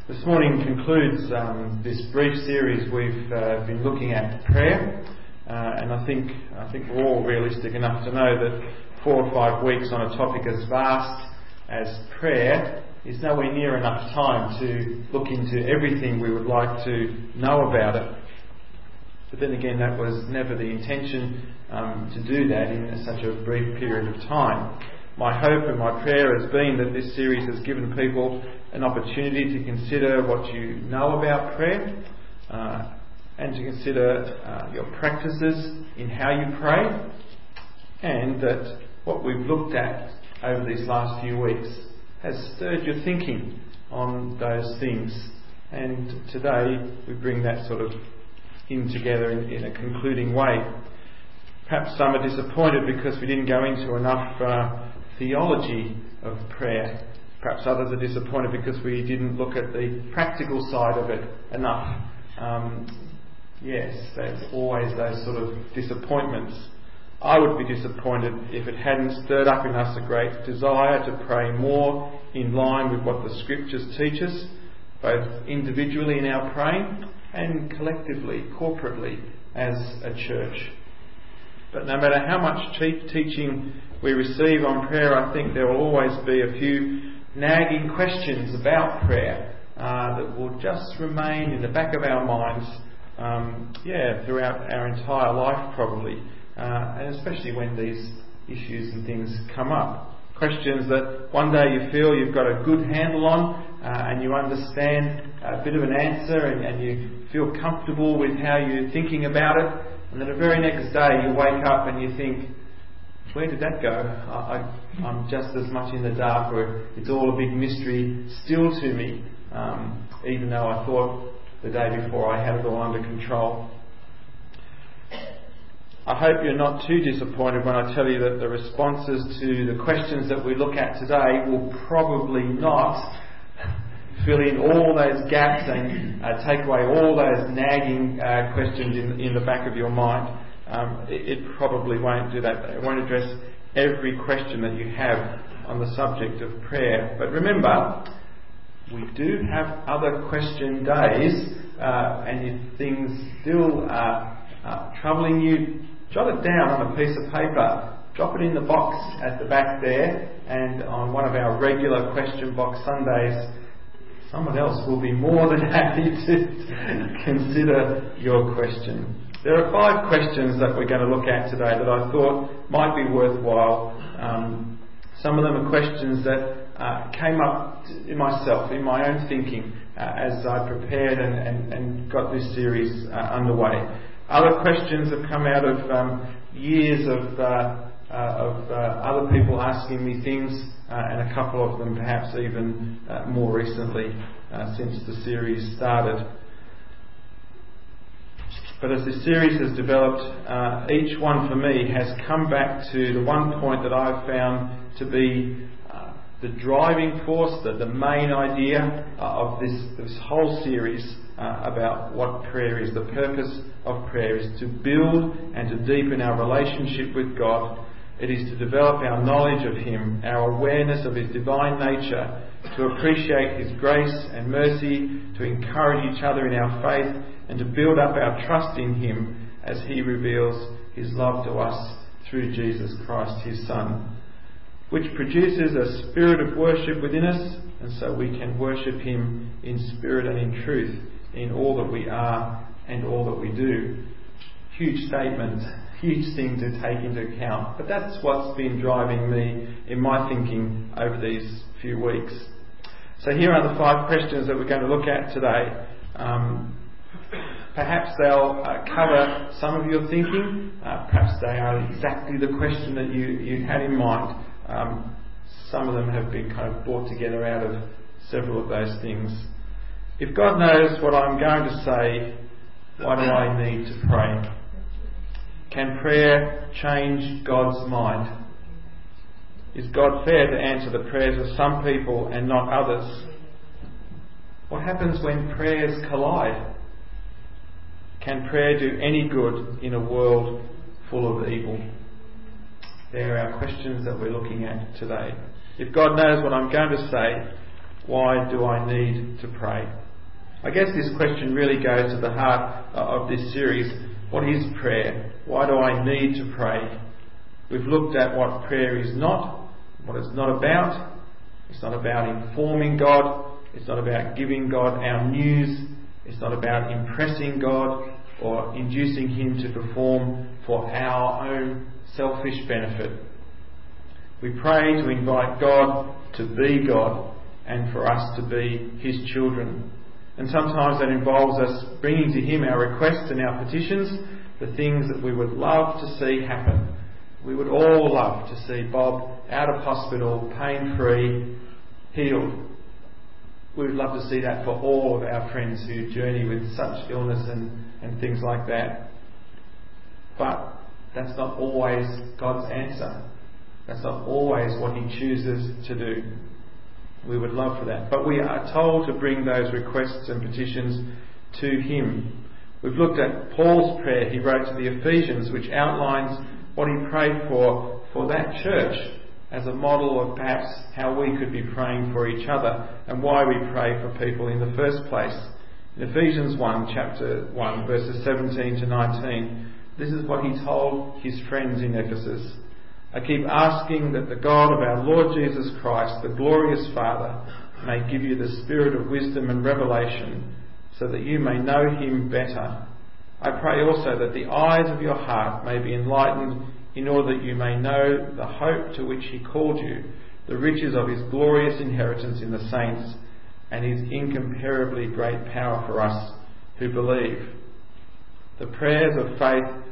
This morning concludes this brief series we've been looking at prayer, and I think we're all realistic enough to know that 4 or 5 weeks on a topic as vast as prayer is nowhere near enough time to look into everything we would like to know about it. But then again, that was never the intention to do that in such a brief period of time. My hope and my prayer has been that this series has given people an opportunity to consider what you know about prayer and to consider your practices in how you pray, and that what we've looked at over these last few weeks has stirred your thinking on those things. And today we bring that sort of in together in a concluding way. Perhaps some are disappointed because we didn't go into enough theology of prayer. Perhaps others are disappointed because we didn't look at the practical side of it enough. Yes, there's always those sort of disappointments. I would be disappointed if it hadn't stirred up in us a great desire to pray more in line with what the Scriptures teach us, both individually in our praying and collectively, corporately, as a church. But no matter how much teaching we receive on prayer, I think there will always be a few nagging questions about prayer that will just remain in the back of our minds throughout our entire life probably, and especially when these issues and things come up. Questions that one day you feel you've got a good handle on and you understand a bit of an answer and you feel comfortable with how you're thinking about it, and then the very next day you wake up and you think, where did that go? I'm just as much in the dark, or it's all a big mystery still to me, even though I thought the day before I had it all under control. I hope you're not too disappointed when I tell you that the responses to the questions that we look at today will probably not fill in all those gaps and take away all those nagging questions in the back of your mind. It probably won't do that. It won't address every question that you have on the subject of prayer. But remember, we do have other question days, and if things still are troubling you, jot it down on a piece of paper, drop it in the box at the back there, and on one of our regular question box Sundays, someone else will be more than happy to consider your question. There are 5 questions that we're going to look at today that I thought might be worthwhile. Some of them are questions that came up in myself, in my own thinking, as I prepared and got this series underway. Other questions have come out of years of other people asking me things, and a couple of them perhaps even more recently since the series started. But as this series has developed, each one for me has come back to the one point that I've found to be the driving force, the main idea of this whole series about what prayer is. The purpose of prayer is to build and to deepen our relationship with God. It is to develop our knowledge of Him, our awareness of His divine nature, to appreciate His grace and mercy, to encourage each other in our faith, and to build up our trust in Him as He reveals His love to us through Jesus Christ, His Son, which produces a spirit of worship within us, and so we can worship Him in spirit and in truth in all that we are and all that we do. Huge statement, huge thing to take into account, but that's what's been driving me in my thinking over these few weeks. So here are the 5 questions that we're going to look at today. Perhaps they'll cover some of your thinking. Perhaps they are exactly the question that you had in mind. Some of them have been kind of brought together out of several of those things. If God knows what I'm going to say, why do I need to pray? Can prayer change God's mind? Is God fair to answer the prayers of some people and not others? What happens when prayers collide? Can prayer do any good in a world full of evil? There are our questions that we're looking at today. If God knows what I'm going to say, Why do I need to pray? I guess this question really goes to the heart of this series. What is prayer? Why do I need to pray? We've looked at what prayer is not, what it's not about. It's not about informing God. It's not about giving God our news. It's not about impressing God or inducing Him to perform for our own selfish benefit. We pray to invite God to be God and for us to be His children. And sometimes that involves us bringing to Him our requests and our petitions, the things that we would love to see happen. We would all love to see Bob out of hospital, pain-free, healed. We would love to see that for all of our friends who journey with such illness and things like that. But that's not always God's answer. That's not always what He chooses to do. We would love for that. But we are told to bring those requests and petitions to Him. We've looked at Paul's prayer he wrote to the Ephesians, which outlines what he prayed for that church as a model of perhaps how we could be praying for each other and why we pray for people in the first place. In Ephesians 1, chapter 1, verses 17 to 19, this is what he told his friends in Ephesus. I keep asking that the God of our Lord Jesus Christ, the glorious Father, may give you the spirit of wisdom and revelation so that you may know Him better. I pray also that the eyes of your heart may be enlightened in order that you may know the hope to which He called you, the riches of His glorious inheritance in the saints, and His incomparably great power for us who believe. The prayers of faith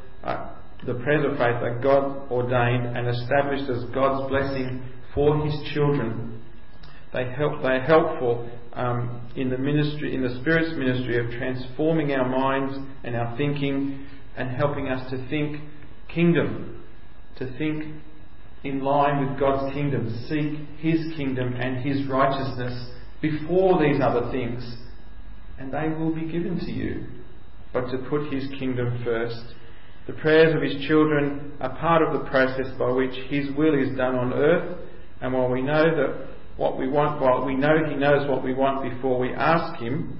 are God ordained and established as God's blessing for His children. They are helpful in the Spirit's ministry of transforming our minds and our thinking and helping us to think kingdom, to think in line with God's kingdom, seek His kingdom and His righteousness before these other things, and they will be given to you, but to put His kingdom first. The prayers of His children are part of the process by which His will is done on earth, and while we know He knows what we want before we ask Him,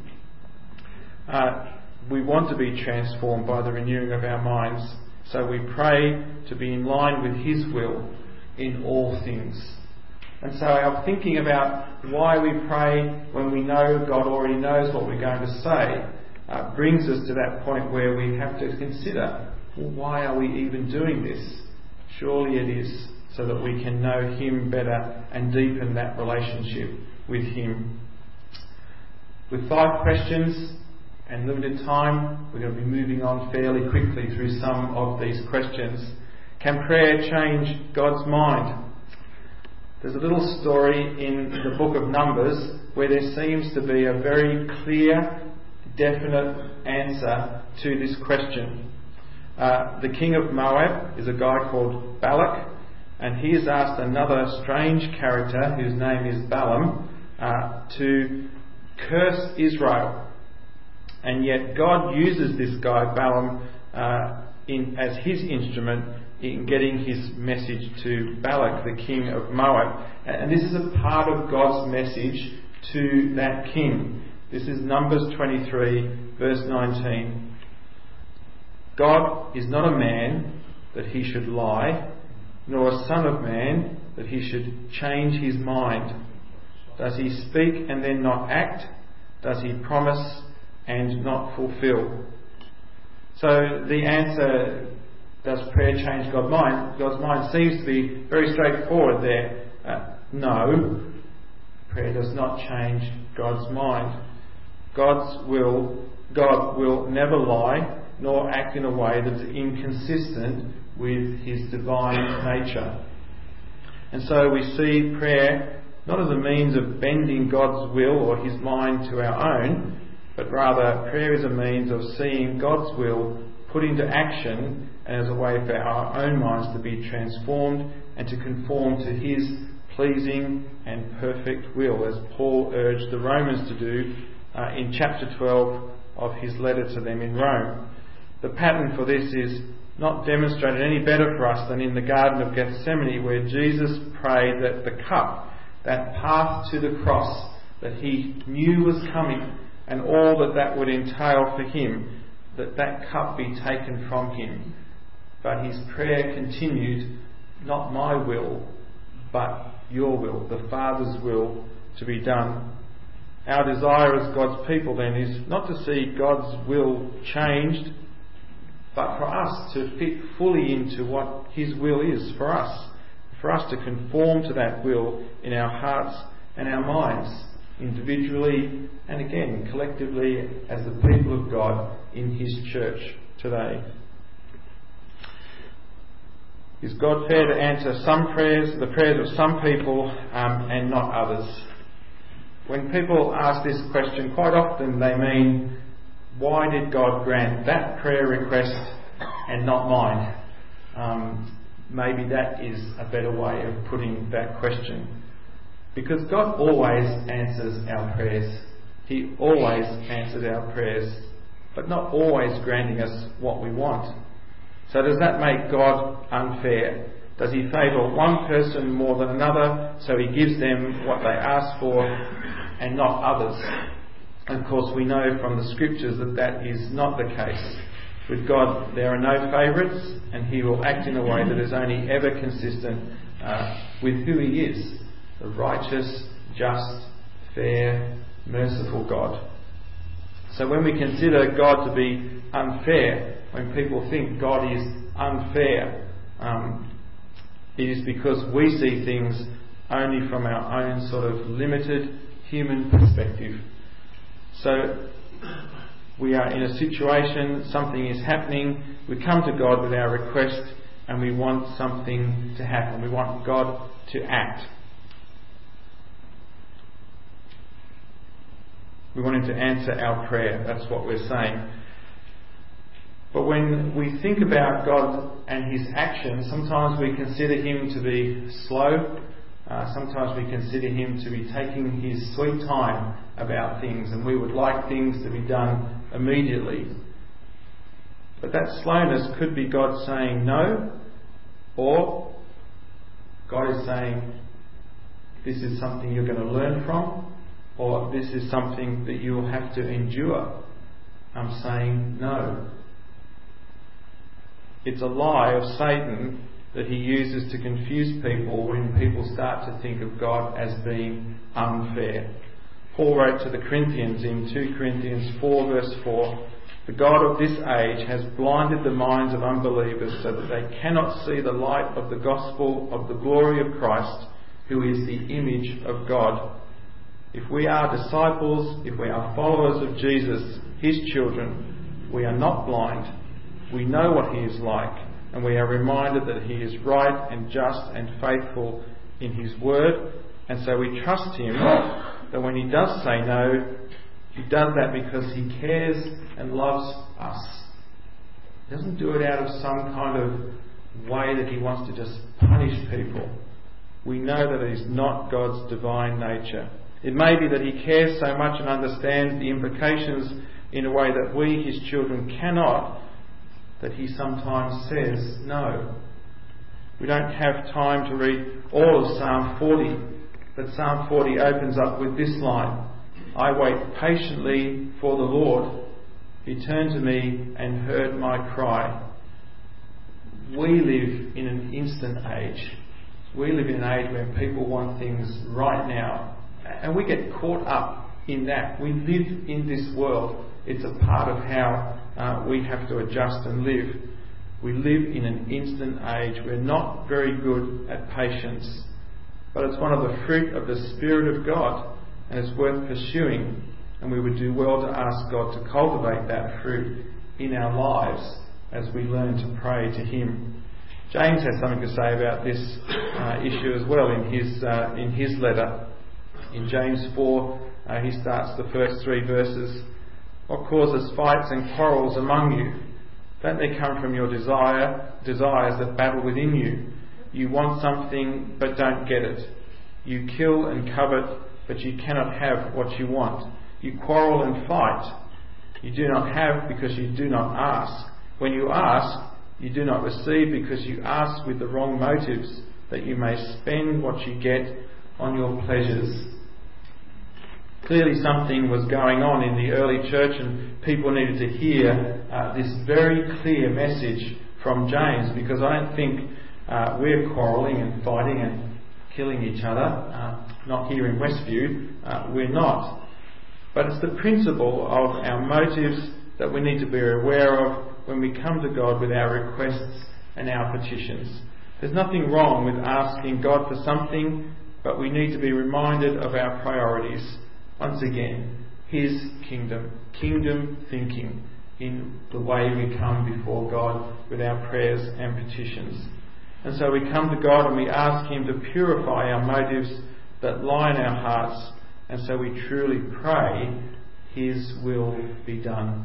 we want to be transformed by the renewing of our minds. So we pray to be in line with His will in all things. And so our thinking about why we pray when we know God already knows what we're going to say brings us to that point where we have to consider, well, why are we even doing this? Surely it is so that we can know Him better and deepen that relationship with Him. With 5 questions and limited time, we're going to be moving on fairly quickly through some of these questions. Can prayer change God's mind? There's a little story in the book of Numbers where there seems to be a very clear, definite answer to this question. The king of Moab is a guy called Balak, and he has asked another strange character whose name is Balaam to curse Israel. And yet God uses this guy Balaam as his instrument in getting his message to Balak, the king of Moab. And this is a part of God's message to that king. This is Numbers 23, verse 19. God is not a man that He should lie, nor a son of man that He should change His mind. Does He speak and then not act? Does He promise and not fulfill? So the answer, does prayer change God's mind? God's mind seems to be very straightforward there. No, prayer does not change God's mind. God will never lie nor act in a way that's inconsistent with His divine nature. And so we see prayer not as a means of bending God's will or His mind to our own, but rather prayer is a means of seeing God's will put into action and as a way for our own minds to be transformed and to conform to His pleasing and perfect will, as Paul urged the Romans to do in chapter 12 of his letter to them in Rome. The pattern for this is not demonstrated any better for us than in the Garden of Gethsemane, where Jesus prayed that the cup, that path to the cross, that he knew was coming and all that that would entail for him, that that cup be taken from him. But his prayer continued, not my will, but your will, the Father's will, to be done. Our desire as God's people then is not to see God's will changed, but for us to fit fully into what his will is for us to conform to that will in our hearts and our minds, individually and again collectively as the people of God in his church today. Is God fair to answer some prayers, the prayers of some people, and not others? When people ask this question, quite often they mean, why did God grant that prayer request and not mine? Maybe that is a better way of putting that question. Because God always answers our prayers. He always answers our prayers, but not always granting us what we want. So does that make God unfair? Does he favour one person more than another, so he gives them what they ask for and not others? And of course we know from the scriptures that that is not the case. With God there are no favourites, and he will act in a way that is only ever consistent with who he is, the righteous, just, fair, merciful God. So when we consider God to be unfair, when people think God is unfair, it is because we see things only from our own sort of limited human perspective. So we are in a situation, something is happening, we come to God with our request and we want something to happen. We want God to act. We want him to answer our prayer. That's what we're saying. But when we think about God and his actions, sometimes we consider him to be slow. Sometimes we consider him to be taking his sweet time about things, and we would like things to be done immediately. But that slowness could be God saying no, or God is saying this is something you're going to learn from, or this is something that you will have to endure. I'm saying no. It's a lie of Satan that he uses to confuse people when people start to think of God as being unfair. Paul wrote to the Corinthians in 2 Corinthians 4 verse 4, "The God of this age has blinded the minds of unbelievers so that they cannot see the light of the gospel of the glory of Christ, who is the image of God." If we are disciples, if we are followers of Jesus, his children, we are not blind. We know what he is like, and we are reminded that he is right and just and faithful in his word, and so we trust him that when he does say no, he does that because he cares and loves us. He doesn't do it out of some kind of way that he wants to just punish people. We know that it is not God's divine nature. It may be that he cares so much and understands the implications in a way that we, his children, cannot, that he sometimes says no. We don't have time to read all of Psalm 40, but Psalm 40 opens up with this line, "I wait patiently for the Lord. He turned to me and heard my cry." We live in an instant age. We live in an age when people want things right now. And we get caught up in that. We live in this world. It's a part of how we have to adjust and live. We live in an instant age. We're not very good at patience. But it's one of the fruit of the Spirit of God, and it's worth pursuing. And we would do well to ask God to cultivate that fruit in our lives as we learn to pray to him. James has something to say about this issue as well in his letter. In James 4, he starts the first 3 verses. "What causes fights and quarrels among you? Don't they come from your desires that battle within you? You want something but don't get it. You kill and covet, but you cannot have what you want. You quarrel and fight. You do not have because you do not ask. When you ask, you do not receive because you ask with the wrong motives, that you may spend what you get on your pleasures." Clearly something was going on in the early church, and people needed to hear this very clear message from James, because I don't think we're quarrelling and fighting and killing each other. Not here in Westview, we're not. But it's the principle of our motives that we need to be aware of when we come to God with our requests and our petitions. There's nothing wrong with asking God for something, but we need to be reminded of our priorities. Once again, His kingdom thinking in the way we come before God with our prayers and petitions. And so we come to God and we ask Him to purify our motives that lie in our hearts, and so we truly pray His will be done.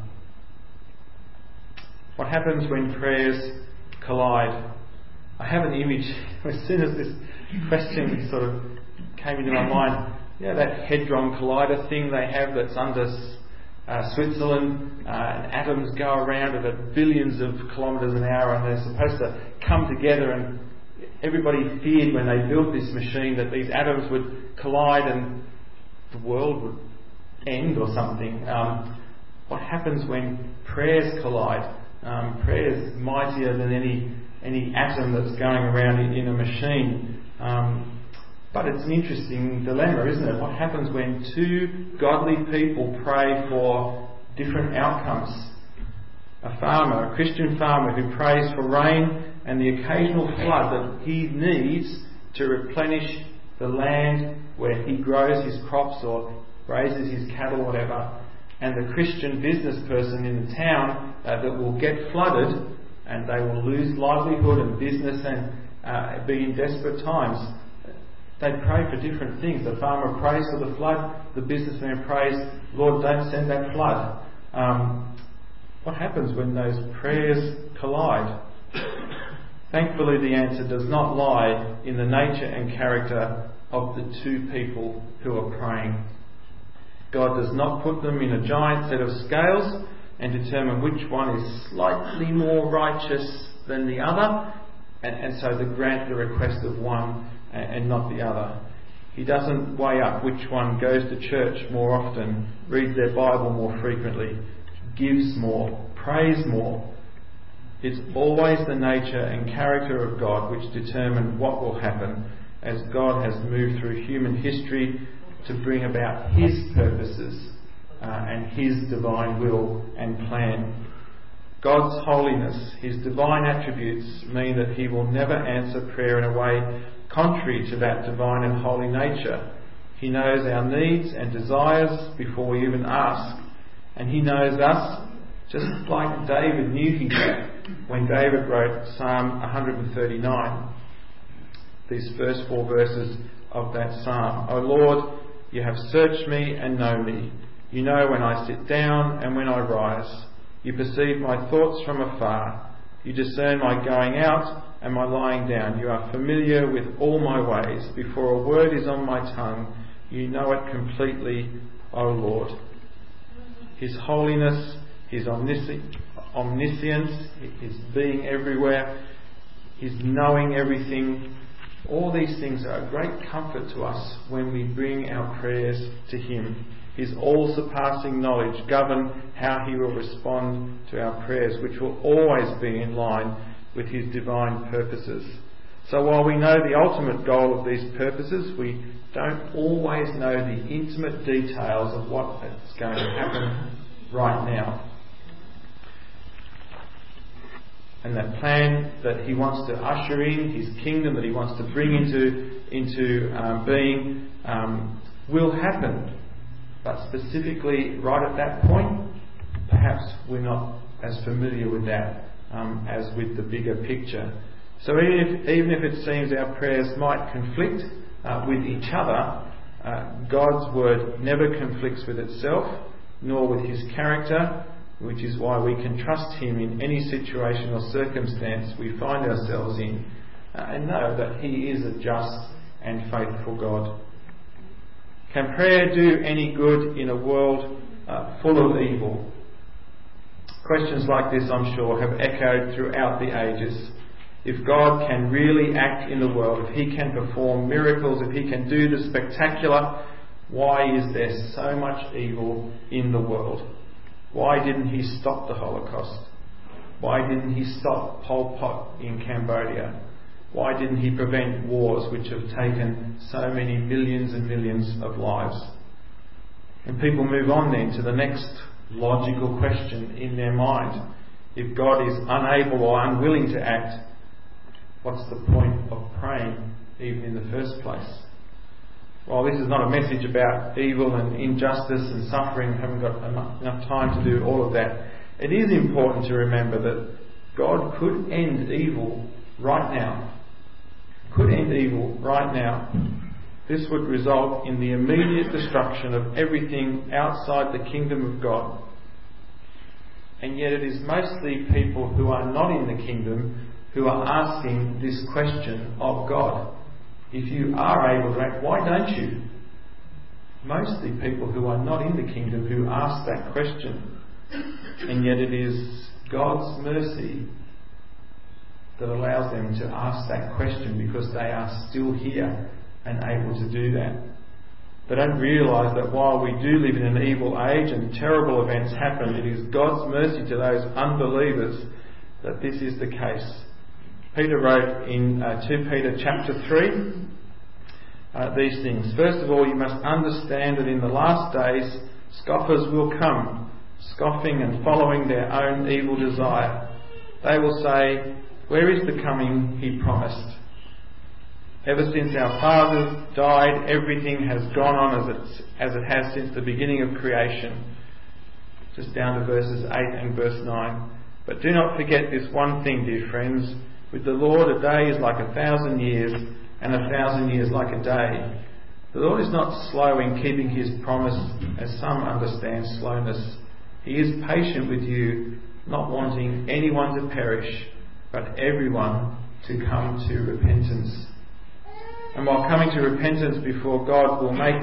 What happens when prayers collide? I have an image as soon as this question sort of came into my mind. You know that Hadron Collider thing they have that's under Switzerland, and atoms go around at billions of kilometres an hour, and they're supposed to come together, and everybody feared when they built this machine that these atoms would collide and the world would end or something. What happens when prayers collide? Prayer is mightier than any atom that's going around in a machine. But it's an interesting dilemma, isn't it? What happens when two godly people pray for different outcomes? A Christian farmer who prays for rain and the occasional flood that he needs to replenish the land where he grows his crops or raises his cattle, whatever, and the Christian business person in the town that will get flooded and they will lose livelihood and business and be in desperate times. They pray for different things. The farmer prays for the flood. The businessman prays, Lord, don't send that flood. What happens when those prayers collide? Thankfully, the answer does not lie in the nature and character of the two people who are praying. God does not put them in a giant set of scales and determine which one is slightly more righteous than the other, and so to grant the request of one and not the other. He doesn't weigh up which one goes to church more often, reads their Bible more frequently, gives more, prays more. It's always the nature and character of God which determine what will happen, as God has moved through human history to bring about His purposes and His divine will and plan. God's holiness, His divine attributes, mean that He will never answer prayer in a way contrary to that divine and holy nature. He knows our needs and desires before we even ask, and He knows us just like David knew He did when David wrote Psalm 139, these first 4 verses of that psalm. O Lord, you have searched me and know me. You know when I sit down and when I rise. You perceive my thoughts from afar. You discern my going out and my lying down. You are familiar with all my ways. Before a word is on my tongue, you know it completely, O Lord. His holiness, His omniscience, His being everywhere, His knowing everything, all these things are a great comfort to us when we bring our prayers to Him. His all-surpassing knowledge govern how He will respond to our prayers, which will always be in line with His divine purposes. So while we know the ultimate goal of these purposes, we don't always know the intimate details of what is going to happen right now. And that plan that He wants to usher in, His kingdom that He wants to bring into being, will happen. But specifically right at that point, perhaps we're not as familiar with that as with the bigger picture. So even if it seems our prayers might conflict with each other, God's word never conflicts with itself, nor with His character, which is why we can trust Him in any situation or circumstance we find ourselves in, and know that He is a just and faithful God. Can prayer do any good in a world full of evil? Questions like this, I'm sure, have echoed throughout the ages. If God can really act in the world, if He can perform miracles, if He can do the spectacular, Why is there so much evil in the world? Why didn't he stop the Holocaust? Why didn't he stop Pol Pot in Cambodia? Why didn't he prevent wars which have taken so many millions and millions of lives? And people move on then to the next logical question in their mind. If God is unable or unwilling to act, what's the point of praying even in the first place? Well, this is not a message about evil and injustice and suffering. I haven't got enough time to do all of that. It is important to remember that God could end evil right now. Could end evil right now. This would result in the immediate destruction of everything outside the kingdom of God. And yet it is mostly people who are not in the kingdom who are asking this question of God. If you are able to act, why don't you? Mostly people who are not in the kingdom who ask that question. And yet it is God's mercy that allows them to ask that question, because they are still here and able to do that. They don't realise that while we do live in an evil age and terrible events happen, it is God's mercy to those unbelievers that this is the case. Peter wrote in 2 Peter chapter 3 these things. First of all, you must understand that in the last days scoffers will come, scoffing and following their own evil desire. They will say, "Where is the coming he promised? Ever since our fathers died, everything has gone on as it has since the beginning of creation." Just down to verses 8 and verse 9. But do not forget this one thing, dear friends. With the Lord, a day is like 1,000 years, and 1,000 years like a day. The Lord is not slow in keeping his promise, as some understand slowness. He is patient with you, not wanting anyone to perish, but everyone to come to repentance. And while coming to repentance before God won't make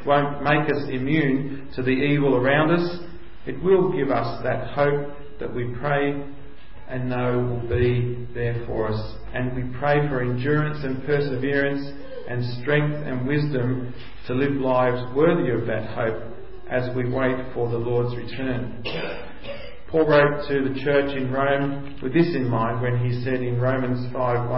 us immune to the evil around us, it will give us that hope that we pray and know will be there for us. And we pray for endurance and perseverance and strength and wisdom to live lives worthy of that hope as we wait for the Lord's return. Paul wrote to the church in Rome with this in mind when he said in Romans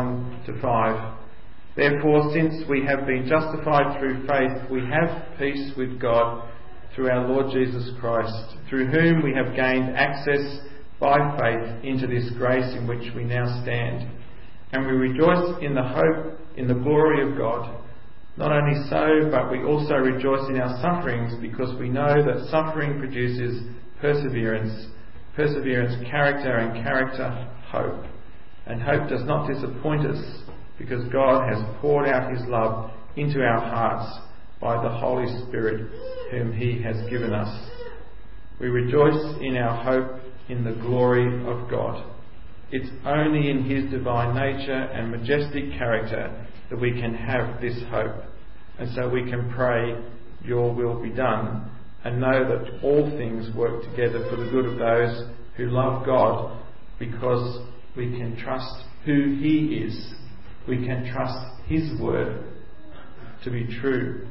5:1-5, "Therefore, since we have been justified through faith, we have peace with God through our Lord Jesus Christ, through whom we have gained access by faith into this grace in which we now stand. And we rejoice in the hope in the glory of God. Not only so, but we also rejoice in our sufferings, because we know that suffering produces perseverance, perseverance character, and character hope. And hope does not disappoint us, because God has poured out his love into our hearts by the Holy Spirit whom he has given us. We rejoice in our hope in the glory of God. It's only in his divine nature and majestic character that we can have this hope. And so we can pray, "Your will be done," and know that all things work together for the good of those who love God, because we can trust who he is. We can trust his word to be true.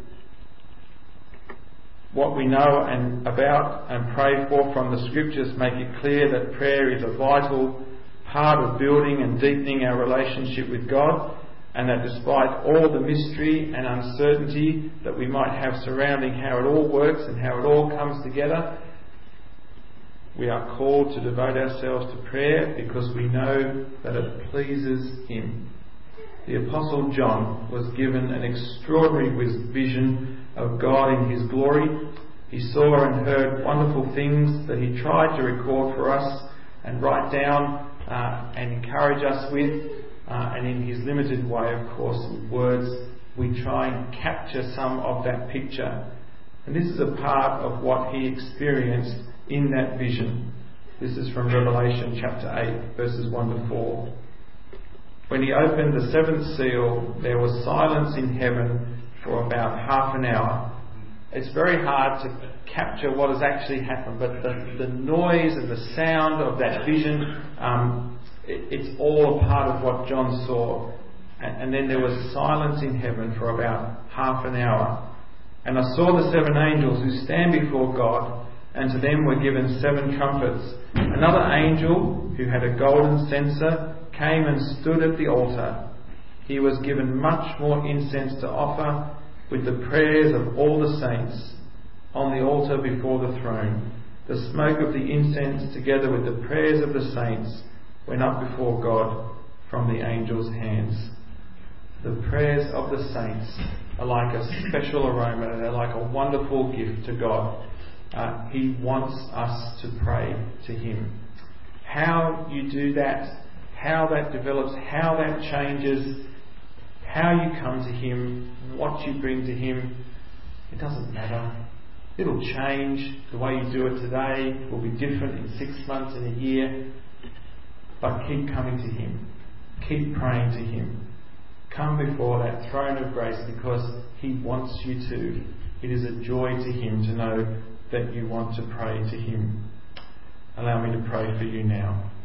What we know about and pray for from the scriptures make it clear that prayer is a vital part of building and deepening our relationship with God, and that despite all the mystery and uncertainty that we might have surrounding how it all works and how it all comes together, we are called to devote ourselves to prayer because we know that it pleases him. The Apostle John was given an extraordinary vision of God in his glory. He saw and heard wonderful things that he tried to record for us and write down and encourage us with. And in his limited way, of course, with words, we try and capture some of that picture. And this is a part of what he experienced in that vision. This is from Revelation chapter 8, verses 1-4. When he opened the seventh seal, there was silence in heaven for about half an hour. It's very hard to capture what has actually happened, but the noise and the sound of that vision, it's all a part of what John saw. And then there was silence in heaven for about half an hour. And I saw the 7 angels who stand before God, and to them were given 7 trumpets. Another angel, who had a golden censer, came and stood at the altar. He was given much more incense to offer, with the prayers of all the saints, on the altar before the throne. The smoke of the incense, together with the prayers of the saints, went up before God from the angels' hands. The prayers of the saints are like a special aroma. They're like a wonderful gift to God. He wants us to pray to Him. How you do that, how that develops, how that changes, how you come to Him, what you bring to Him, it doesn't matter. It'll change. The way you do it today will be different in 6 months, in a year. But keep coming to Him. Keep praying to Him. Come before that throne of grace because He wants you to. It is a joy to Him to know that you want to pray to Him. Allow me to pray for you now.